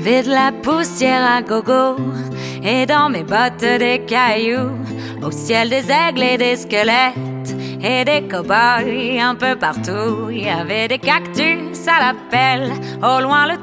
avait de la poussière à gogo et dans mes bottes des cailloux. Au ciel des aigles et des squelettes et des cow-boys un peu partout. Il y avait des cactus à la pelle, au loin le